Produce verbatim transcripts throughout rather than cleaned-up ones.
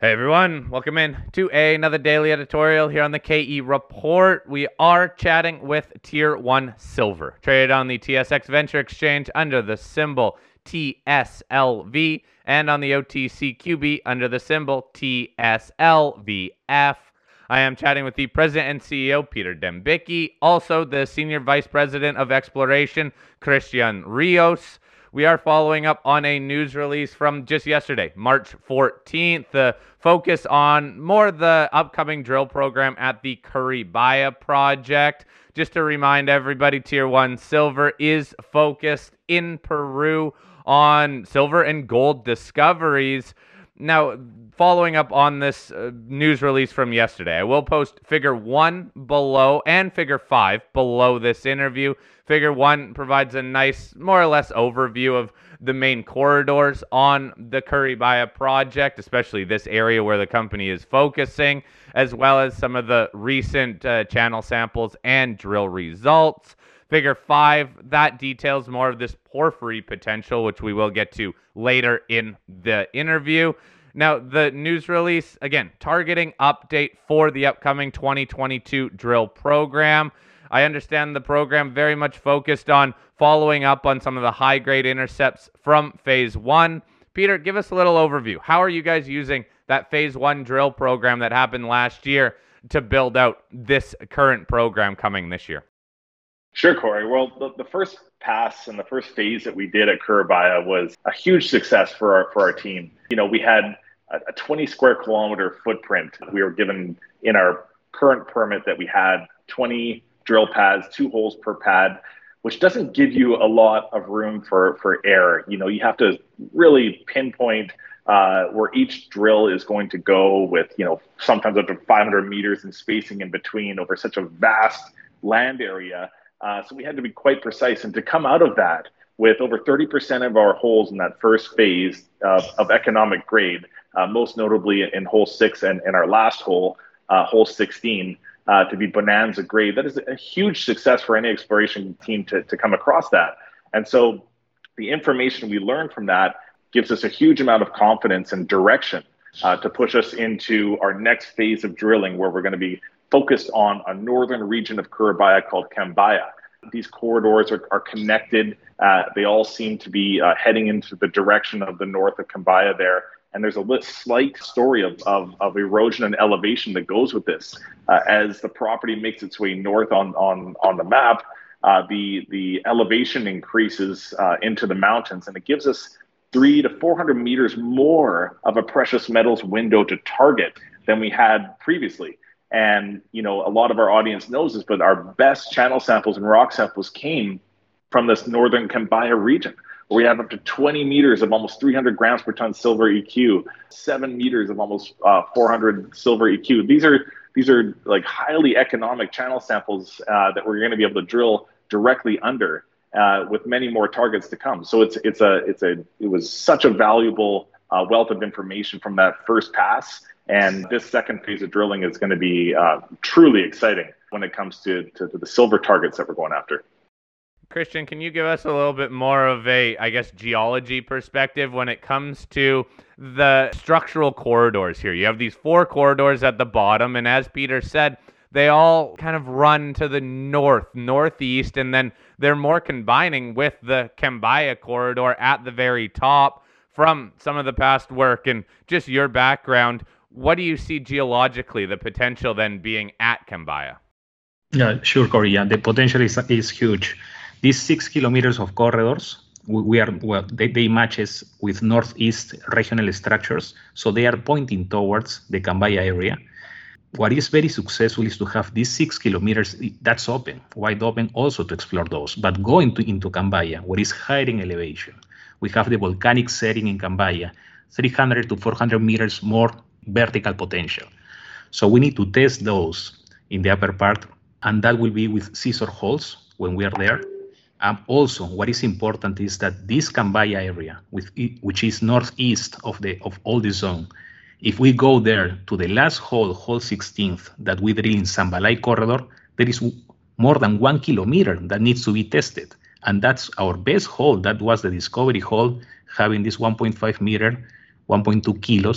Hey everyone, welcome in to another daily editorial here on the K E Report. We are chatting with Tier one Silver, traded on the T S X Venture Exchange under the symbol T S L V and on the O T C Q B under the symbol T S L V F. I am chatting with the President and C E O, Peter Dembicki, also the Senior Vice President of Exploration, Christian Rios. We are following up on a news release from just yesterday, March fourteenth. The focus on more the upcoming drill program at the Curibaya project. Just to remind everybody, Tier one Silver is focused in Peru on silver and gold discoveries. Now, following up on this uh, news release from yesterday, I will post figure one below and figure five below this interview. Figure one provides a nice, more or less, overview of the main corridors on the Curibaya project, especially this area where the company is focusing, as well as some of the recent uh, channel samples and drill results. Figure five, that details more of this porphyry potential, which we will get to later in the interview. Now, the news release, again, targeting update for the upcoming twenty twenty-two drill program. I understand the program very much focused on following up on some of the high-grade intercepts from phase one. Peter, give us a little overview. How are you guys using that phase one drill program that happened last year to build out this current program coming this year? Sure, Corey. Well, the, the first pass and the first phase that we did at Curibaya was a huge success for our for our team. You know, we had a, a twenty square kilometer footprint. We were given in our current permit that we had twenty drill pads, two holes per pad, which doesn't give you a lot of room for, for error. You know, you have to really pinpoint uh, where each drill is going to go with, you know, sometimes up to five hundred meters in spacing in between over such a vast land area. Uh, so we had to be quite precise. And to come out of that with over thirty percent of our holes in that first phase of, of economic grade, uh, most notably in hole six and, and our last hole, uh, hole sixteen, uh, to be bonanza grade, that is a huge success for any exploration team to, to come across that. And so the information we learned from that gives us a huge amount of confidence and direction uh, to push us into our next phase of drilling, where we're going to be focused on a northern region of Curibaya called Cambaya. These corridors are, are connected. Uh, they all seem to be uh, heading into the direction of the north of Cambaya there. And there's a slight story of, of, of erosion and elevation that goes with this. Uh, as the property makes its way north on, on, on the map, uh, the, the elevation increases uh, into the mountains, and it gives us three to four hundred meters more of a precious metals window to target than we had previously. And, you know, a lot of our audience knows this, but our best channel samples and rock samples came from this northern Cambaya region, where we have up to twenty meters of almost three hundred grams per ton silver E Q, seven meters of almost uh, four hundred silver E Q. These are these are like highly economic channel samples uh, that we're going to be able to drill directly under, uh, with many more targets to come. So it's it's a it's a it was such a valuable uh, wealth of information from that first pass. And this second phase of drilling is going to be uh, truly exciting when it comes to, to, to the silver targets that we're going after. Christian, can you give us a little bit more of a, I guess, geology perspective when it comes to the structural corridors here? You have these four corridors at the bottom, and as Peter said, they all kind of run to the north, northeast, and then they're more combining with the Cambaya corridor at the very top. From some of the past work and just your background, what do you see geologically, the potential then being at Cambaya? Yeah, sure, Corey. Yeah, the potential is, is huge. These six kilometers of corridors, we, we are well, they, they matches with northeast regional structures, so they are pointing towards the Cambaya area. What is very successful is to have these six kilometers that's open, wide open, also to explore those. But going to, into Cambaya, where is higher in elevation, we have the volcanic setting in Cambaya, three hundred to four hundred meters more vertical potential. So we need to test those in the upper part, and that will be with scissor holes when we are there. Um, also, what is important is that this Cambaya area, with it, which is northeast of the of all the zone, if we go there to the last hole, hole sixteenth, that we drill in Sambalay corridor, there is more than one kilometer that needs to be tested. And that's our best hole. That was the discovery hole, having this one point five meter, one point two kilos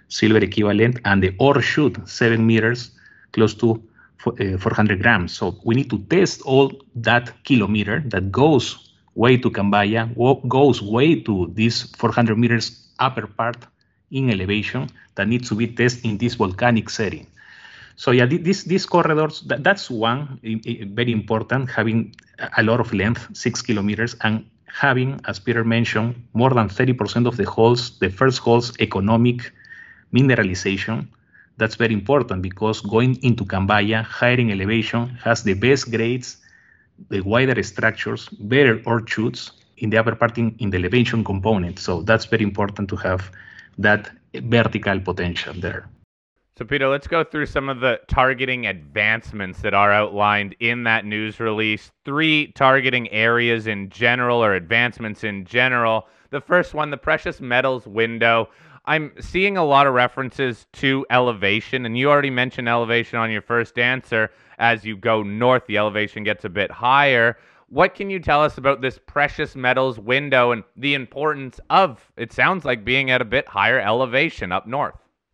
silver equivalent, and the ore shoot, seven meters, close to uh, four hundred grams. So we need to test all that kilometer that goes way to Cambaya, goes way to this four hundred meters upper part in elevation that needs to be tested in this volcanic setting. So yeah, this these corridors, that, that's one very important, having a lot of length, six kilometers, and having, as Peter mentioned, more than thirty percent of the holes, the first holes, economic mineralization. That's very important because going into Cambaya, higher in elevation, has the best grades, the wider structures, better ore shoots in the upper part in, in the elevation component. So that's very important to have that vertical potential there. So Peter, let's go through some of the targeting advancements that are outlined in that news release. Three targeting areas in general, or advancements in general. The first one, the precious metals window. I'm seeing a lot of references to elevation, and you already mentioned elevation on your first answer. As you go north, the elevation gets a bit higher. What can you tell us about this precious metals window and the importance of, it sounds like, being at a bit higher elevation up north?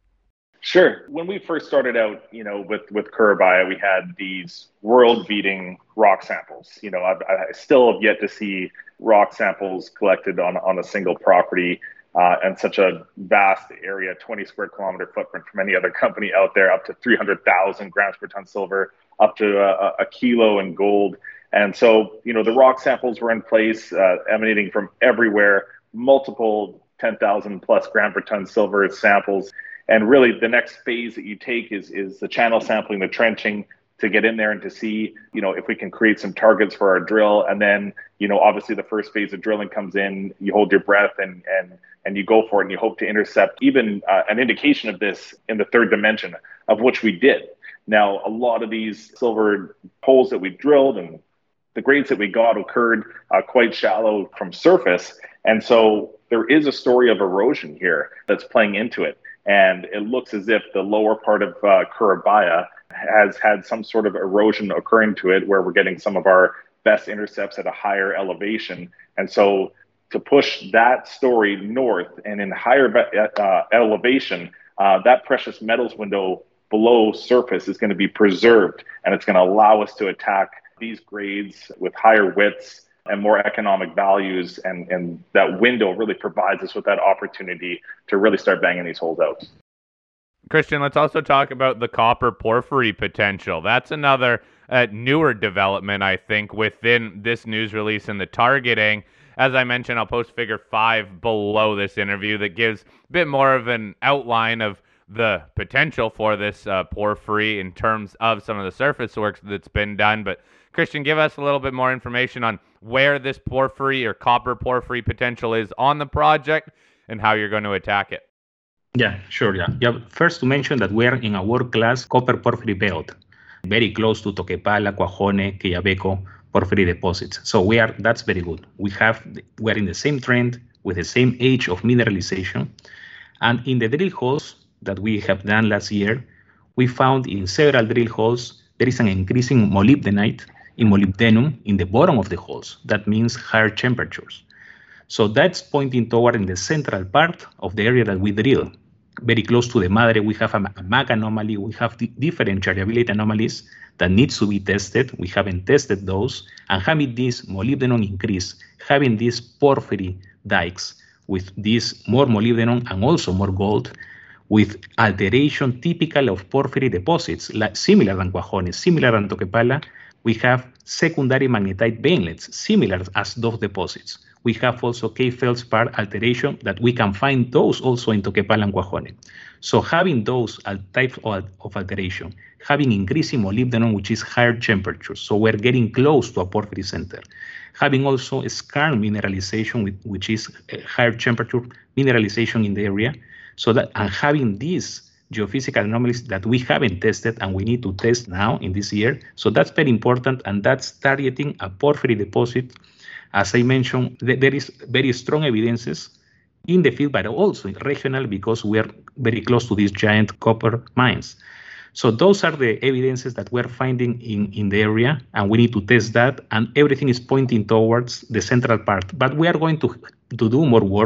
Sure. When we first started out, you know, with, with Curibaya, we had these world-beating rock samples. You know, I, I still have yet to see rock samples collected on, on a single property uh, and such a vast area, twenty square kilometer footprint from any other company out there, up to three hundred thousand grams per ton silver, up to a, a kilo in gold. And so, you know, the rock samples were in place, uh, emanating from everywhere, multiple ten thousand plus gram per ton silver samples. And really, the next phase that you take is is the channel sampling, the trenching, to get in there and to see, you know, if we can create some targets for our drill. And then, you know, obviously the first phase of drilling comes in, you hold your breath and and and you go for it, and you hope to intercept even uh, an indication of this in the third dimension, of which we did. Now, a lot of these silver holes that we drilled and the grades that we got occurred uh, quite shallow from surface. And so there is a story of erosion here that's playing into it. And it looks as if the lower part of uh, Curibaya has had some sort of erosion occurring to it, where we're getting some of our best intercepts at a higher elevation. And so to push that story north and in higher uh, elevation, uh, that precious metals window below surface is going to be preserved, and it's going to allow us to attack these grades with higher widths and more economic values, and, and that window really provides us with that opportunity to really start banging these holes out. Christian, let's also talk about the copper porphyry potential. That's another uh, newer development, I think, within this news release and the targeting. As I mentioned, I'll post figure five below this interview that gives a bit more of an outline of the potential for this uh, porphyry in terms of some of the surface work that's been done. But Christian, give us a little bit more information on where this porphyry or copper porphyry potential is on the project and how you're going to attack it. Yeah, sure. Yeah. yeah. First, to mention that we're in a world-class copper porphyry belt, very close to Toquepala, Cuajone, Quellaveco porphyry deposits. So we are. That's very good. We have. We're in the same trend with the same age of mineralization, and in the drill holes that we have done last year, we found in several drill holes there is an increasing molybdenite in molybdenum in the bottom of the holes. That means higher temperatures. So that's pointing toward in the central part of the area that we drill. Very close to the Madre, we have a, a M A C anomaly. We have the different variability anomalies that needs to be tested. We haven't tested those. And having this molybdenum increase, having these porphyry dikes with this more molybdenum and also more gold, with alteration typical of porphyry deposits, like, similar than Cuajone, similar than Toquepala, we have secondary magnetite veinlets, similar as those deposits. We have also K-feldspar alteration that we can find those also in Toquepala and Cuajone. So having those types of, of alteration, having increasing molybdenum, which is higher temperature, so we're getting close to a porphyry center. Having also a skarn mineralization, with, which is higher temperature mineralization in the area, so that and having these geophysical anomalies that we haven't tested and we need to test now in this year. So that's very important, and that's targeting a porphyry deposit. As I mentioned, th there is very strong evidences in the field, but also regional, because we are very close to these giant copper mines. So those are the evidences that we're finding in, in the area, and we need to test that, and everything is pointing towards the central part. But we are going to, to do more work,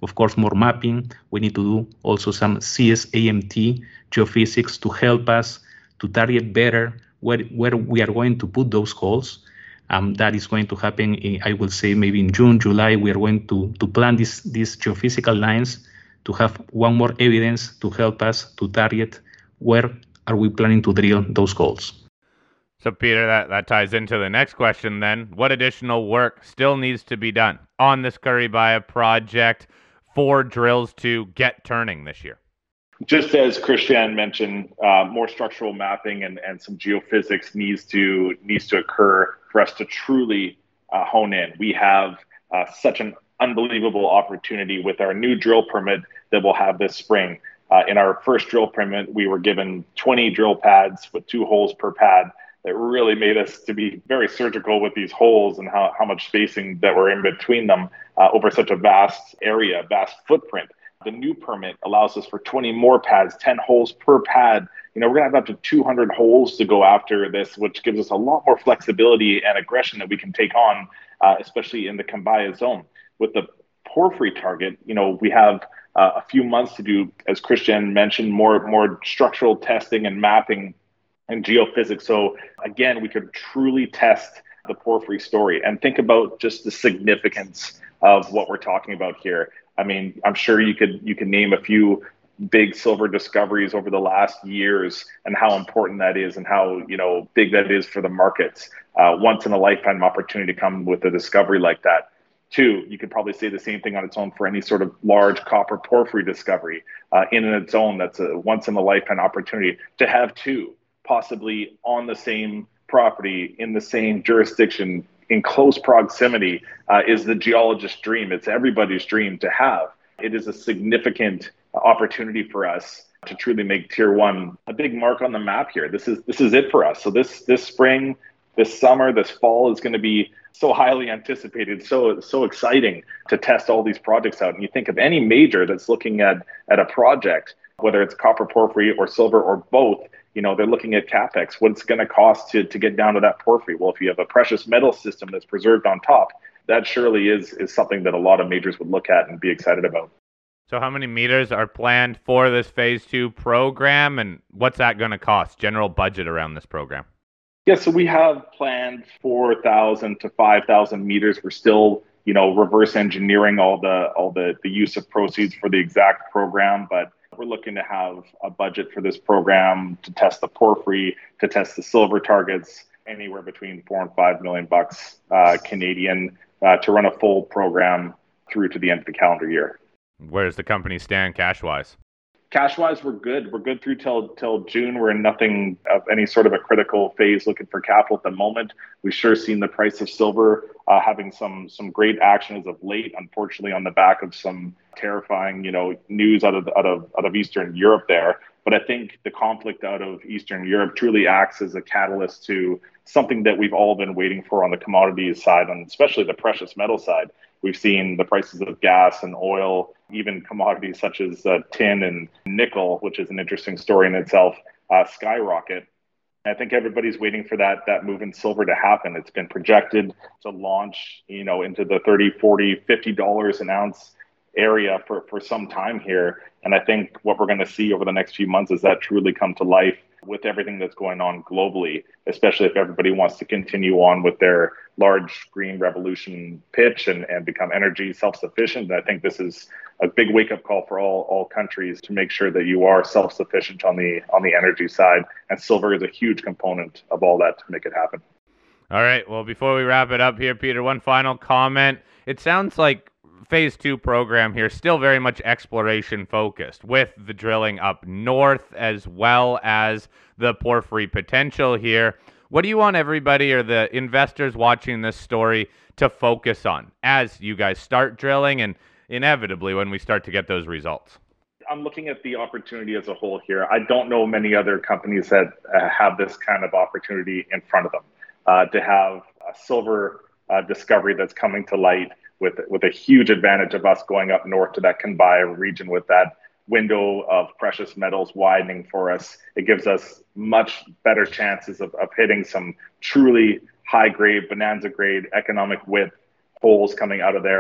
of course, more mapping. We need to do also some C S A M T geophysics to help us to target better where, where we are going to put those holes. Um, that is going to happen, in, I will say, maybe in June, July. We are going to, to plan this, these geophysical lines to have one more evidence to help us to target where are we planning to drill those holes. So, Peter, that, that ties into the next question then. What additional work still needs to be done on this Curibaya project for drills to get turning this year? Just as Christian mentioned, uh, more structural mapping and, and some geophysics needs to needs to occur for us to truly uh, hone in. We have uh, such an unbelievable opportunity with our new drill permit that we'll have this spring. Uh, in our first drill permit, we were given twenty drill pads with two holes per pad. That really made us to be very surgical with these holes and how, how much spacing that were in between them uh, over such a vast area, vast footprint. The new permit allows us for twenty more pads, ten holes per pad. You know, we're going to have up to two hundred holes to go after this, which gives us a lot more flexibility and aggression that we can take on, uh, especially in the Cumbaya zone. With the porphyry target, you know, we have uh, a few months to do, as Christian mentioned, more, more structural testing and mapping and geophysics. So again, we could truly test the porphyry story and think about just the significance of what we're talking about here. I mean, I'm sure you could you could name a few big silver discoveries over the last years and how important that is and how, you know, big that is for the markets. Uh, once in a lifetime opportunity to come with a discovery like that. Two, you could probably say the same thing on its own for any sort of large copper porphyry discovery uh, in and its own. That's a once in a lifetime opportunity to have two, possibly on the same property, in the same jurisdiction, in close proximity, uh, is the geologist's dream. It's everybody's dream to have. It is a significant opportunity for us to truly make Tier One a big mark on the map here. This is this is it for us. So this this spring, this summer, this fall is going to be so highly anticipated, so so exciting to test all these projects out. And you think of any major that's looking at at a project, whether it's copper porphyry or silver or both, you know, they're looking at CapEx, what it's going to cost to, to get down to that porphyry. Well, if you have a precious metal system that's preserved on top, that surely is, is something that a lot of majors would look at and be excited about. So how many meters are planned for this phase two program, and what's that going to cost? General budget around this program? Yeah, so we have planned four thousand to five thousand meters. We're still, you know, reverse engineering all the all the, the use of proceeds for the exact program, but we're looking to have a budget for this program to test the porphyry, to test the silver targets, anywhere between four and five million bucks uh, Canadian uh, to run a full program through to the end of the calendar year. Where does the company stand cash-wise? Cash-wise, we're good. We're good through till till June. We're in nothing of any sort of a critical phase looking for capital at the moment. We've sure seen the price of silver uh, having some some great action as of late, unfortunately, on the back of some terrifying, you know, news out of out of out of Eastern Europe there. But I think the conflict out of Eastern Europe truly acts as a catalyst to something that we've all been waiting for on the commodities side, and especially the precious metal side. We've seen the prices of gas and oil, even commodities such as uh, tin and nickel, which is an interesting story in itself, uh, skyrocket. I think everybody's waiting for that that move in silver to happen. It's been projected to launch, you know, into the thirty, forty, fifty dollars an ounce area for, for some time here. And I think what we're going to see over the next few months is that truly come to life with everything that's going on globally, especially if everybody wants to continue on with their large green revolution pitch and, and become energy self-sufficient. I think this is a big wake-up call for all, all countries to make sure that you are self-sufficient on the on the energy side. And silver is a huge component of all that to make it happen. All right. Well, before we wrap it up here, Peter, one final comment. It sounds like phase two program here still very much exploration focused, with the drilling up north as well as the porphyry potential here. What do you want everybody or the investors watching this story to focus on as you guys start drilling and inevitably when we start to get those results? I'm looking at the opportunity as a whole here. I don't know many other companies that uh, have this kind of opportunity in front of them, uh, to have a silver uh, discovery that's coming to light with with a huge advantage of us going up north to that Cumbaya region with that window of precious metals widening for us. It gives us much better chances of, of hitting some truly high grade, bonanza grade, economic width holes coming out of there.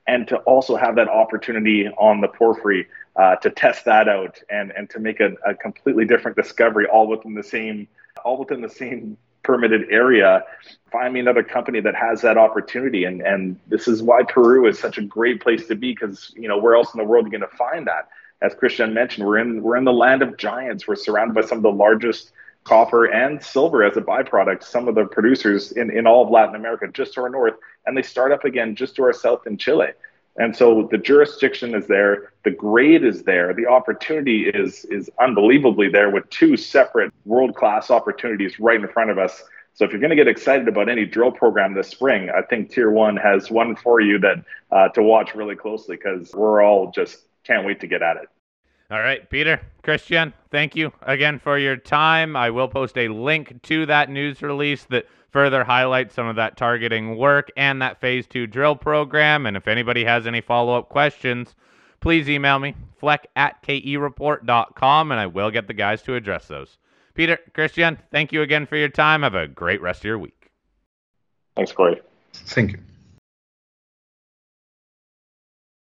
and to also have that opportunity on the porphyry uh, to test that out and, and to make a, a completely different discovery all within the same all within the same permitted area. Find me another company that has that opportunity. And, and this is why Peru is such a great place to be, because, you know, where else in the world are you going to find that? As Christian mentioned, we're in we're in the land of giants. We're surrounded by some of the largest copper and silver as a byproduct, some of the producers in, in all of Latin America, just to our north, and they start up again just to our south in Chile. And so the jurisdiction is there, the grade is there, the opportunity is is unbelievably there with two separate world-class opportunities right in front of us. So if you're going to get excited about any drill program this spring, I think Tier one has one for you that uh, to watch really closely, because we're all just can't wait to get at it. All right, Peter, Christian, thank you again for your time. I will post a link to that news release that further highlights some of that targeting work and that phase two drill program. And if anybody has any follow-up questions, please email me, fleck at K E report dot com, and I will get the guys to address those. Peter, Christian, thank you again for your time. Have a great rest of your week. Thanks, Corey. Thank you.